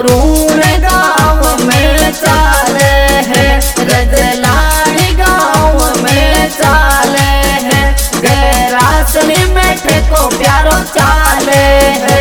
Rune गाँव में चाले है, रजलाड़ी गाँव में चाले है, गैरासनी में ठेको प्यारो चाले है।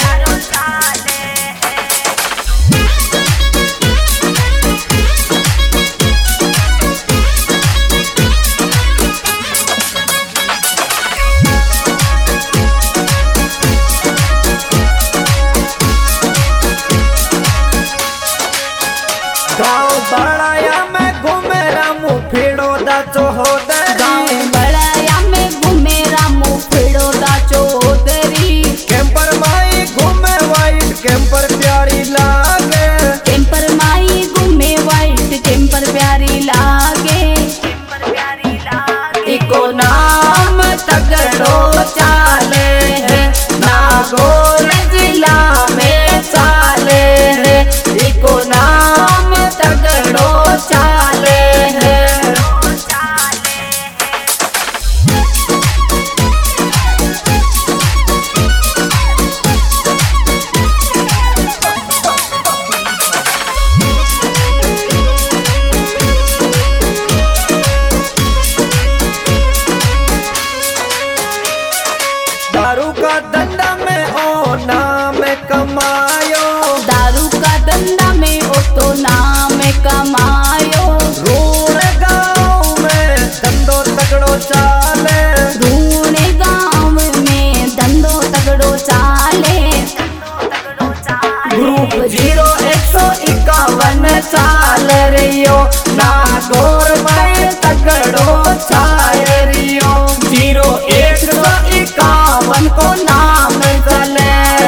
गाँव बड़ाया में घूमे रामू फिड़ो दाचो होदरी, गाँव बड़ाया में घूमे रामू फिड़ो दाचो होदरी, कैंपर माई घूमे वाइट कैंपर प्यारी लागे, कैंपर माई घूमे वाइट कैंपर प्यारी लागे, इको नाम तगड़ो चाले है, नागौर जिला में चाले है, इको नाम तगड़ो चाले है। दारू का धंधा में ओ नाम कमायो, दारू का धंधा में ओ तो नाम कमायो, रूण गाँव में धंधो तगड़ो चाले, रूण गाँव में धंधो तगड़ो चाले, ग्रुप 0151 चाल रियो, नागौर में तगड़ो चाल रियो, 0151 को नाम चले।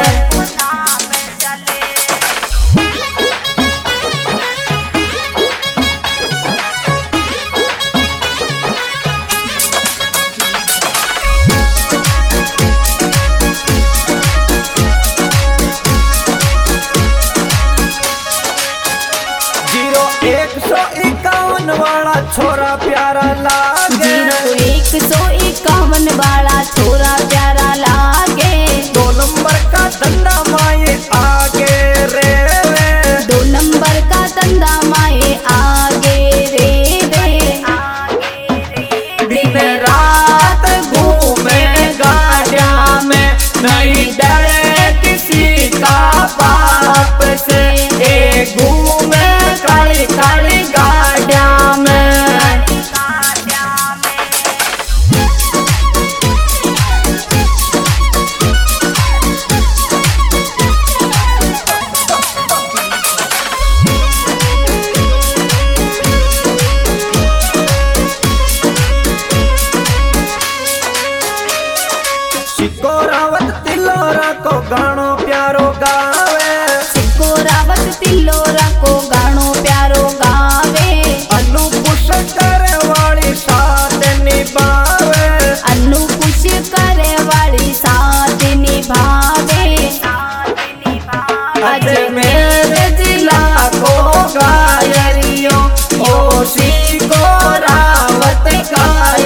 जीरो 151 वाला छोरा प्यारा लागे, 0151 वाला छोरा प्यारा लागे, 2 नंबर का धंधा माए आगे रे वे, 2 नंबर का धंधा माए आगे रे वे, दिन रात घूमे गाड़िया में, नहीं डरे किसी का बाप से, ए घूमे काली काली गाड़िया में। सिकोरावत तिलोरा को गानो प्यारो गावे, सिकोरावत तिलोरा को गानो प्यारो गावे, अनु कुश करे वाली साथ निभावे, अनु कुछ करे वाली साथ निभावे, अजमेर जिला को गायरियो, ओ सिकोरावत गाय